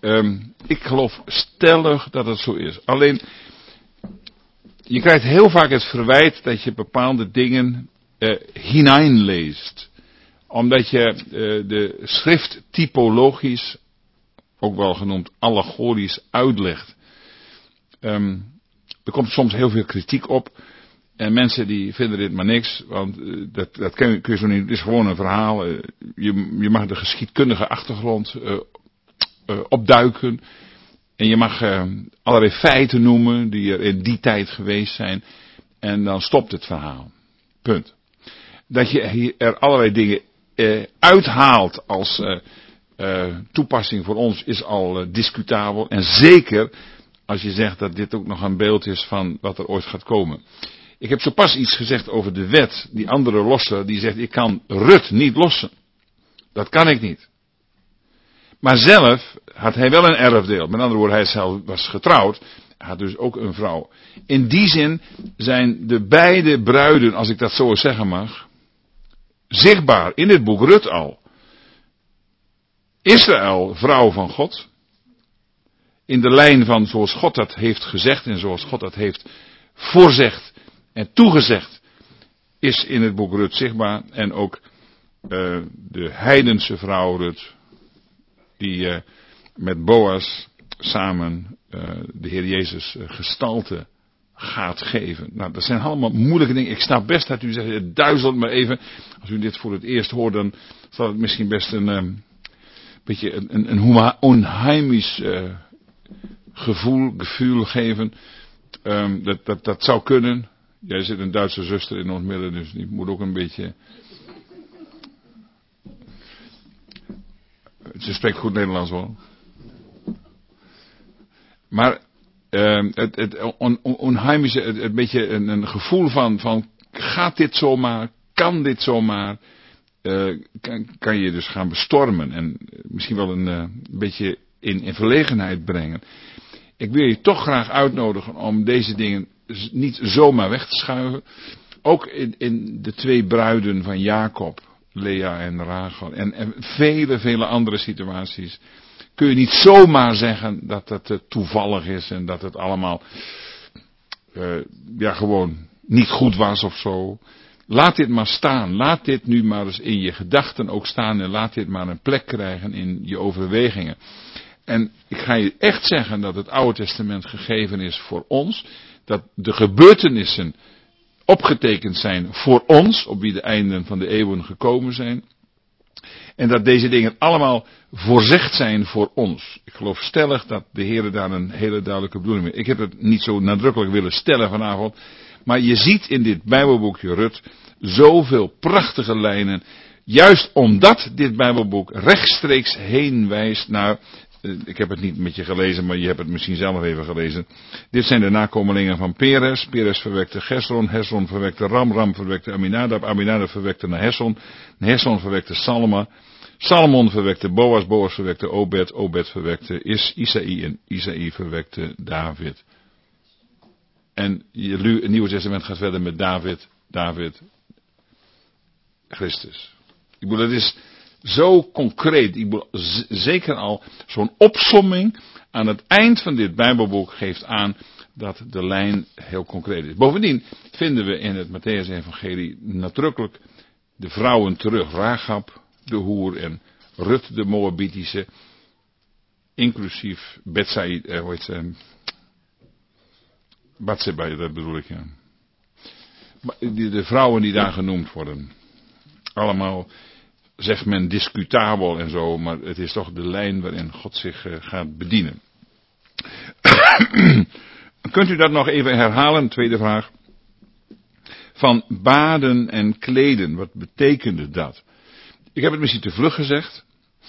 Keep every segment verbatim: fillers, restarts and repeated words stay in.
Um, ik geloof stellig dat het zo is. Alleen, je krijgt heel vaak het verwijt dat je bepaalde dingen uh, hineinleest. Omdat je uh, de schrift typologisch, ook wel genoemd allegorisch, uitlegt. Um, er komt soms heel veel kritiek op. En mensen die vinden dit maar niks. Want uh, dat, dat kun, je, kun je zo niet. Het is gewoon een verhaal. Uh, je, je mag de geschiedkundige achtergrond uh, uh, opduiken. En je mag uh, allerlei feiten noemen die er in die tijd geweest zijn. En dan stopt het verhaal. Punt. Dat je hier er allerlei dingen uh, uithaalt als uh, uh, toepassing voor ons is al uh, discutabel. En zeker als je zegt dat dit ook nog een beeld is van wat er ooit gaat komen. Ik heb zo pas iets gezegd over de wet, die andere lossen, die zegt ik kan Rut niet lossen. Dat kan ik niet. Maar zelf had hij wel een erfdeel. Met andere woorden, hij zelf was getrouwd. Hij had dus ook een vrouw. In die zin zijn de beide bruiden, als ik dat zo zeggen mag, zichtbaar in het boek Rut al. Israël, vrouw van God. In de lijn van zoals God dat heeft gezegd en zoals God dat heeft voorzegd en toegezegd, is in het boek Rut zichtbaar. En ook uh, de heidense vrouw Rut, die uh, met Boas samen uh, de Heer Jezus uh, gestalte gaat geven. Nou, dat zijn allemaal moeilijke dingen. Ik snap best dat u zegt, het duizelt me even. Als u dit voor het eerst hoort, dan zal het misschien best een um, beetje een, een, een onheimisch uh, gevoel, gevoel geven. Um, dat, dat, dat zou kunnen. Jij zit een Duitse zuster in ons midden, dus die moet ook een beetje. Ze spreekt goed Nederlands hoor. Maar uh, het, het on, on, onheimische, het, het beetje een, een gevoel van, van gaat dit zomaar, kan dit zomaar, uh, kan, kan je dus gaan bestormen en misschien wel een uh, beetje in, in verlegenheid brengen. Ik wil je toch graag uitnodigen om deze dingen niet zomaar weg te schuiven. Ook in, in de twee bruiden van Jacob, Lea en Rachel. En, en vele, vele andere situaties. Kun je niet zomaar zeggen dat het uh, toevallig is. En dat het allemaal uh, ja, gewoon niet goed was of zo. Laat dit maar staan. Laat dit nu maar eens in je gedachten ook staan. En laat dit maar een plek krijgen in je overwegingen. En ik ga je echt zeggen dat het Oude Testament gegeven is voor ons. Dat de gebeurtenissen opgetekend zijn voor ons, op wie de einden van de eeuwen gekomen zijn. En dat deze dingen allemaal voorzegd zijn voor ons. Ik geloof stellig dat de Heer daar een hele duidelijke bedoeling mee. Ik heb het niet zo nadrukkelijk willen stellen vanavond. Maar je ziet in dit Bijbelboekje Rut zoveel prachtige lijnen. Juist omdat dit Bijbelboek rechtstreeks heen wijst naar. Ik heb het niet met je gelezen, maar je hebt het misschien zelf even gelezen. Dit zijn de nakomelingen van Peres. Peres verwekte Gesron. Hesron verwekte Ram. Ram verwekte Aminadab. Aminadab verwekte Nahesson. Nahesson verwekte Salma. Salmon verwekte Boas. Boas verwekte Obed. Obed verwekte Is, Isaï. En Isaï verwekte David. En het Nieuwe Testament gaat verder met David. David. Christus. Ik bedoel, het is zo concreet. Ik bedoel, z- zeker al zo'n opsomming aan het eind van dit Bijbelboek geeft aan dat de lijn heel concreet is. Bovendien vinden we in het Mattheüs-evangelie nadrukkelijk de vrouwen terug. Rachab, de hoer, en Rut, de Moabitische, inclusief Bethsaïd, eh, hoe heet ze? Batseba, dat bedoel ik, ja. De, de vrouwen die daar genoemd worden. Allemaal, zegt men, discutabel en zo, maar het is toch de lijn waarin God zich uh, gaat bedienen. Kunt u dat nog even herhalen? Tweede vraag. Van baden en kleden, wat betekende dat? Ik heb het misschien te vlug gezegd.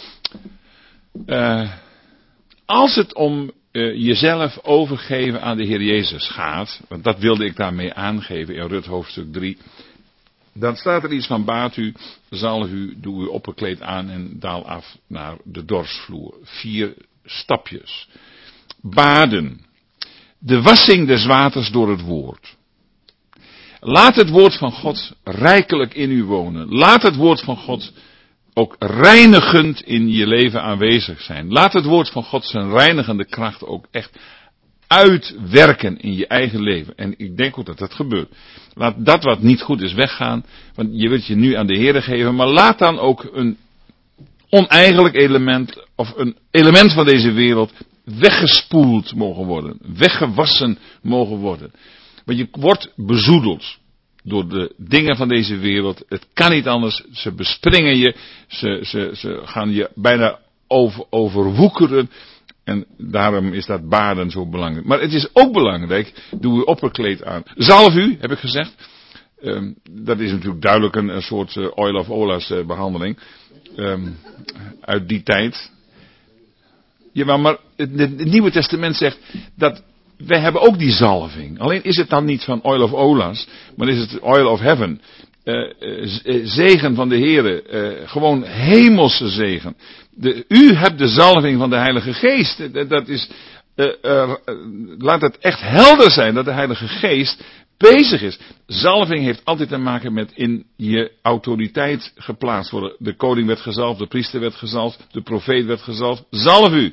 Uh, als het om uh, jezelf overgeven aan de Heer Jezus gaat, want dat wilde ik daarmee aangeven in Rut hoofdstuk drie. Dan staat er iets van baat u, zalf u, doe u opperkleed aan en daal af naar de dorsvloer. Vier stapjes. Baden. De wassing des waters door het woord. Laat het woord van God rijkelijk in u wonen. Laat het woord van God ook reinigend in je leven aanwezig zijn. Laat het woord van God zijn reinigende kracht ook echt uitwerken in je eigen leven. En ik denk ook dat dat gebeurt. Laat dat wat niet goed is weggaan, want je wilt je nu aan de Heere geven, maar laat dan ook een oneigenlijk element, of een element van deze wereld, weggespoeld mogen worden, weggewassen mogen worden. Want je wordt bezoedeld door de dingen van deze wereld. Het kan niet anders. Ze bespringen je. Ze, ze, ze gaan je bijna over, overwoekeren. En daarom is dat baden zo belangrijk. Maar het is ook belangrijk. Doe uw opperkleed aan. Zalf u, heb ik gezegd. Um, dat is natuurlijk duidelijk een, een soort uh, oil of ola's uh, behandeling. Um, uit die tijd. Jawel, maar het, het Nieuwe Testament zegt dat wij hebben ook die zalving. Alleen is het dan niet van oil of ola's, maar is het oil of heaven. Uh, uh, zegen van de Heere, uh, gewoon hemelse zegen. De, u hebt de zalving van de Heilige Geest. Uh, dat is, uh, uh, laat het echt helder zijn dat de Heilige Geest bezig is. Zalving heeft altijd te maken met in je autoriteit geplaatst worden. De koning werd gezalfd, de priester werd gezalfd, de profeet werd gezalfd. Zalf u.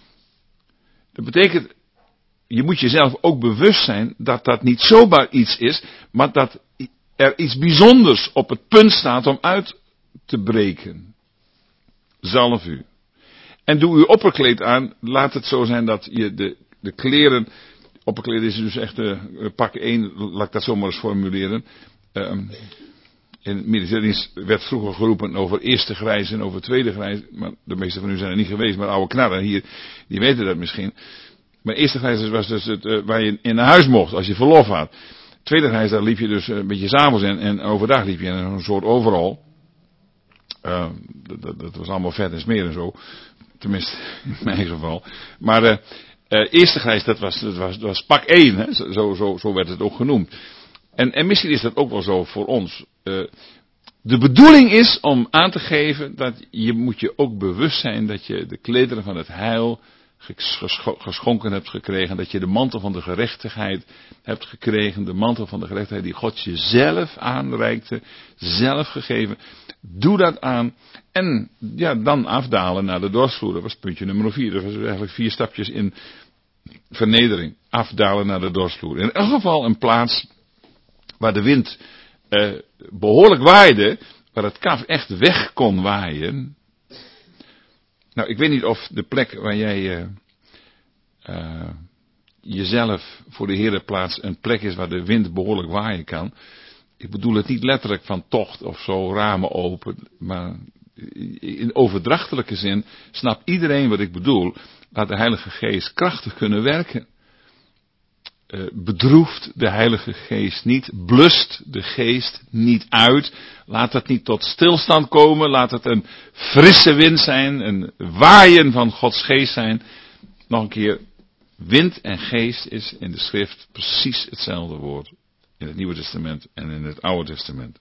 Dat betekent, je moet jezelf ook bewust zijn dat dat niet zomaar iets is, maar dat er iets bijzonders op het punt staat om uit te breken. Zalf u. En doe uw opperkleed aan, laat het zo zijn dat je de, de kleren, opperkleed is dus echt uh, pak één, laat ik dat zo maar eens formuleren. Um, in het militaire dienst werd vroeger geroepen over eerste grijs en over tweede grijs, maar de meeste van u zijn er niet geweest, maar oude knarren hier, die weten dat misschien. Maar eerste grijs was dus het, uh, waar je in naar huis mocht als je verlof had. Tweede grijs, daar liep je dus een beetje 's avonds in en overdag liep je in een soort overal. Uh, dat, dat, dat was allemaal vet en smeer en zo. Tenminste, in mijn geval. Maar uh, uh, eerste grijs, dat was, dat was, dat was pak één, hè? Zo, zo, zo werd het ook genoemd. En, en misschien is dat ook wel zo voor ons. Uh, de bedoeling is om aan te geven dat je moet je ook bewust zijn dat je de klederen van het heil geschonken hebt gekregen, dat je de mantel van de gerechtigheid hebt gekregen, de mantel van de gerechtigheid die God je zelf aanreikte, zelf gegeven. Doe dat aan en ja, dan afdalen naar de dorsvloer. Dat was puntje nummer vier. Dat was eigenlijk vier stapjes in vernedering. Afdalen naar de dorsvloer. In elk geval een plaats waar de wind eh, behoorlijk waaide, waar het kaf echt weg kon waaien. Nou, ik weet niet of de plek waar jij uh, uh, jezelf voor de Heere plaatst een plek is waar de wind behoorlijk waaien kan. Ik bedoel het niet letterlijk van tocht of zo, ramen open, maar in overdrachtelijke zin snapt iedereen wat ik bedoel. Laat de Heilige Geest krachtig kunnen werken. Uh, bedroeft de Heilige Geest niet, blust de Geest niet uit, laat het niet tot stilstand komen, laat het een frisse wind zijn, een waaien van Gods Geest zijn. Nog een keer, wind en geest is in de schrift precies hetzelfde woord, in het Nieuwe Testament en in het Oude Testament.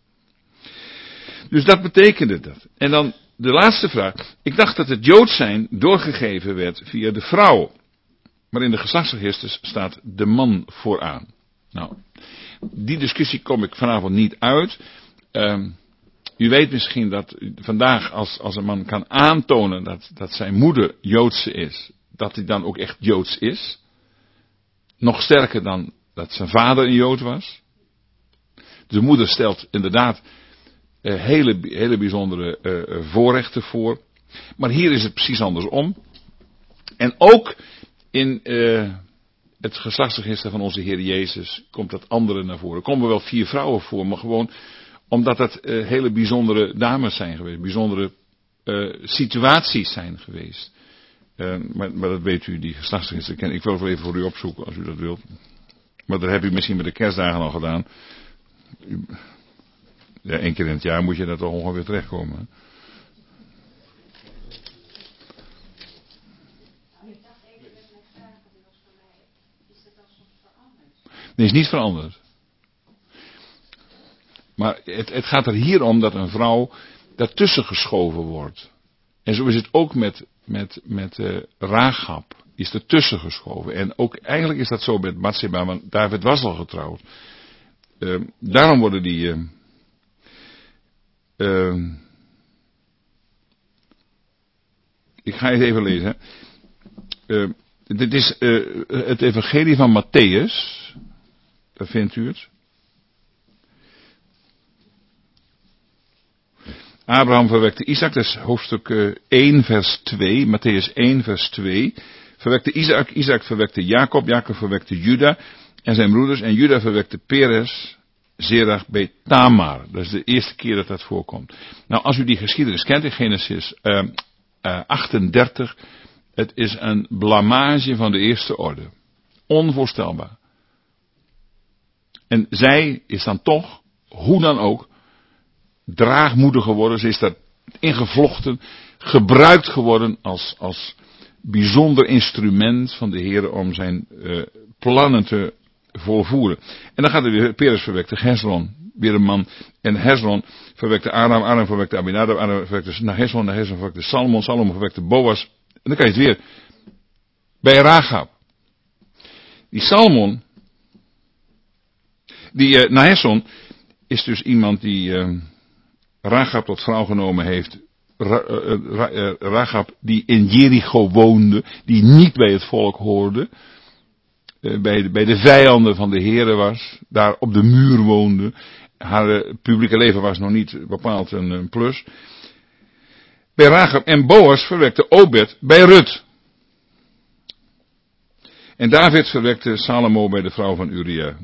Dus dat betekende dat. En dan de laatste vraag, ik dacht dat het Joods zijn doorgegeven werd via de vrouw. Maar in de geslachtsregisters staat de man vooraan. Nou, die discussie kom ik vanavond niet uit. Uh, u weet misschien dat vandaag als, als een man kan aantonen dat, dat zijn moeder Joodse is, dat hij dan ook echt Joods is. Nog sterker dan dat zijn vader een Jood was. De moeder stelt inderdaad uh, hele, hele bijzondere uh, voorrechten voor. Maar hier is het precies andersom. En ook in uh, het geslachtsregister van onze Heer Jezus komt dat andere naar voren. Er komen wel vier vrouwen voor, maar gewoon omdat het uh, hele bijzondere dames zijn geweest. Bijzondere uh, situaties zijn geweest. Uh, maar, maar dat weet u, die geslachtsregister kennen. Ik wil het wel even voor u opzoeken als u dat wilt. Maar dat heb u misschien met de kerstdagen al gedaan. U, ja, één keer in het jaar moet je daar toch ongeveer terechtkomen. Hè? Nee, is niet veranderd. Maar het, het gaat er hier om dat een vrouw daartussen geschoven wordt. En zo is het ook met, met, met uh, Rahab. Die is ertussen geschoven. En ook eigenlijk is dat zo met Batseba, want David was al getrouwd. Uh, daarom worden die... Uh, uh, Ik ga het even lezen. Uh, dit is uh, het evangelie van Matthäus. Daar vindt u het. Abraham verwekte Isaac, dat is hoofdstuk uh, één vers twee. Matthäus één vers twee. Verwekte Isaac, Isaac verwekte Jacob, Jacob verwekte Juda en zijn broeders. En Juda verwekte Perez, Zerach bij Tamar. Dat is de eerste keer dat dat voorkomt. Nou, als u die geschiedenis kent in Genesis uh, uh, achtendertig. Het is een blamage van de eerste orde. Onvoorstelbaar. En zij is dan toch, hoe dan ook, draagmoeder geworden. Ze is daar ingevlochten, gebruikt geworden als, als bijzonder instrument van de Heer om zijn uh, plannen te volvoeren. En dan gaat er weer, Perez verwekte Hezron, weer een man. En Hezron verwekte Aram, Aram verwekte Aminadab, Aram verwekte Nahesson, Nahesson verwekte Salmon, Salmon verwekte Boas. En dan kan je het weer. Bij Rachab. Die Salmon, die uh, Nahesson, is dus iemand die uh, Rachab tot vrouw genomen heeft. Ra, uh, Ra, uh, Rachab die in Jericho woonde, die niet bij het volk hoorde. Uh, bij, de, bij de vijanden van de Here was, daar op de muur woonde. Haar uh, publieke leven was nog niet bepaald een, een plus. Bij Rachab en Boas verwekte Obed bij Rut. En David verwekte Salomo bij de vrouw van Uria.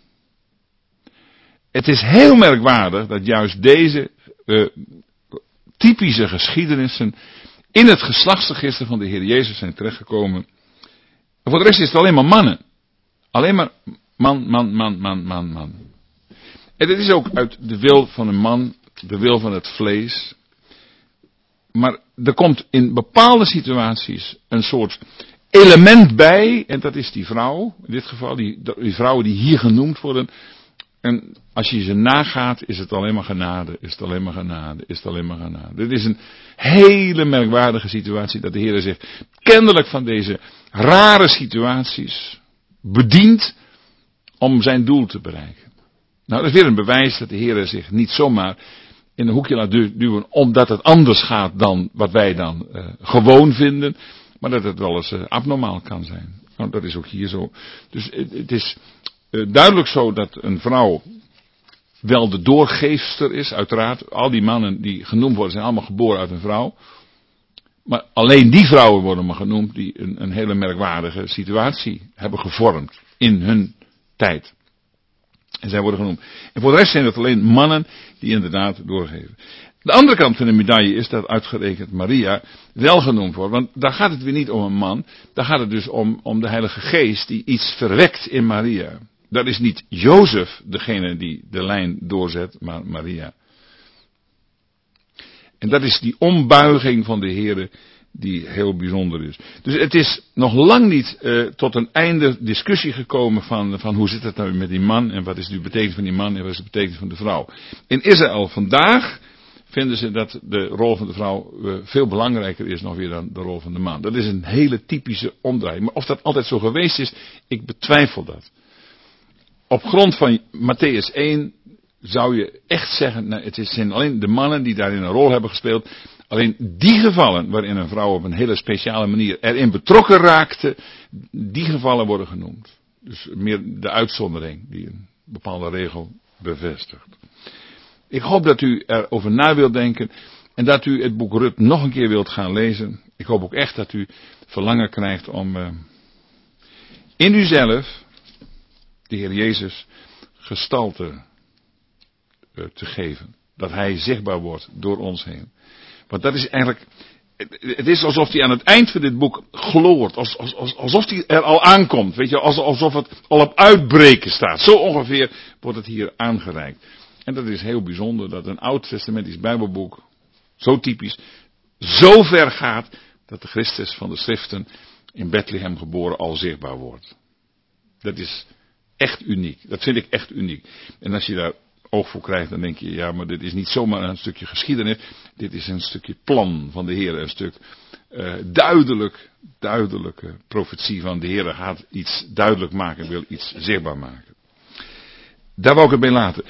Het is heel merkwaardig dat juist deze uh, typische geschiedenissen in het geslachtsregister van de Heer Jezus zijn terechtgekomen. En voor de rest is het alleen maar mannen. Alleen maar man, man, man, man, man, man. En dit is ook uit de wil van een man, de wil van het vlees. Maar er komt in bepaalde situaties een soort element bij, en dat is die vrouw, in dit geval, die, die vrouwen die hier genoemd worden. En als je ze nagaat, is het alleen maar genade, is het alleen maar genade, is het alleen maar genade. Dit is een hele merkwaardige situatie dat de Heer zich kennelijk van deze rare situaties bedient om zijn doel te bereiken. Nou, dat is weer een bewijs dat de Heer zich niet zomaar in een hoekje laat duwen omdat het anders gaat dan wat wij dan uh, gewoon vinden, maar dat het wel eens uh, abnormaal kan zijn. Nou, dat is ook hier zo. Dus het, het is uh, duidelijk zo dat een vrouw wel de doorgeefster is, uiteraard. Al die mannen die genoemd worden zijn allemaal geboren uit een vrouw. Maar alleen die vrouwen worden maar genoemd die een, een hele merkwaardige situatie hebben gevormd in hun tijd. En zij worden genoemd. En voor de rest zijn het alleen mannen die inderdaad doorgeven. De andere kant van de medaille is dat uitgerekend Maria wel genoemd wordt. Want daar gaat het weer niet om een man. Daar gaat het dus om, om de Heilige Geest die iets verwekt in Maria. Dat is niet Jozef degene die de lijn doorzet, maar Maria. En dat is die ombuiging van de Heere die heel bijzonder is. Dus het is nog lang niet uh, tot een einde discussie gekomen van, van hoe zit het nou met die man en wat is de betekenis van die man en wat is de betekenis van de vrouw. In Israël vandaag vinden ze dat de rol van de vrouw uh, veel belangrijker is nog weer dan de rol van de man. Dat is een hele typische omdraai. Maar of dat altijd zo geweest is, ik betwijfel dat. Op grond van Matthäus één zou je echt zeggen, nou, het zijn alleen de mannen die daarin een rol hebben gespeeld. Alleen die gevallen waarin een vrouw op een hele speciale manier erin betrokken raakte, die gevallen worden genoemd. Dus meer de uitzondering die een bepaalde regel bevestigt. Ik hoop dat u erover na wilt denken en dat u het boek Rut nog een keer wilt gaan lezen. Ik hoop ook echt dat u verlangen krijgt om uh, in uzelf de Heer Jezus gestalte uh, te geven. Dat Hij zichtbaar wordt door ons heen. Want dat is eigenlijk, het is alsof hij aan het eind van dit boek gloort. Als, als, alsof hij er al aankomt. Weet je, alsof het al op uitbreken staat. Zo ongeveer wordt het hier aangereikt. En dat is heel bijzonder dat een oud-testamentisch Bijbelboek, zo typisch, zo ver gaat dat de Christus van de Schriften in Bethlehem geboren al zichtbaar wordt. Dat is echt uniek. Dat vind ik echt uniek. En als je daar oog voor krijgt, dan denk je, ja, maar dit is niet zomaar een stukje geschiedenis. Dit is een stukje plan van de Heer. Een stuk uh, duidelijk, duidelijke profetie van de Heer gaat iets duidelijk maken, wil iets zichtbaar maken. Daar wou ik het bij laten.